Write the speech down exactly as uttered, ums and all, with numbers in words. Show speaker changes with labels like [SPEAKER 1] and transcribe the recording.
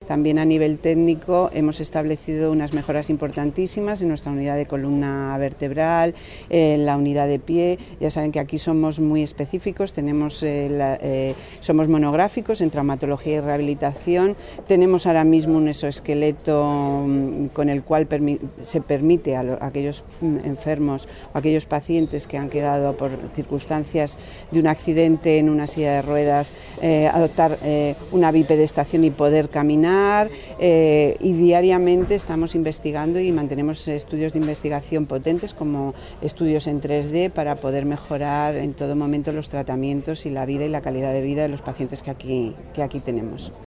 [SPEAKER 1] También a nivel técnico hemos establecido unas mejoras importantísimas en nuestra unidad de columna vertebral, en la unidad de pie. Ya saben que aquí somos muy específicos, tenemos, eh, la, eh, somos monográficos en traumatología y rehabilitación. Tenemos ahora mismo un exoesqueleto con el cual permi se permite a, lo, a aquellos enfermos o a aquellos pacientes que han quedado por circunstancias de un accidente en una silla de ruedas eh, adoptar eh, una bipedestación y poder caminar, eh, y diariamente estamos investigando y mantenemos estudios de investigación potentes como estudios en tres D para poder mejorar en todo momento los tratamientos y la vida y la calidad de vida de los pacientes que aquí, que aquí tenemos.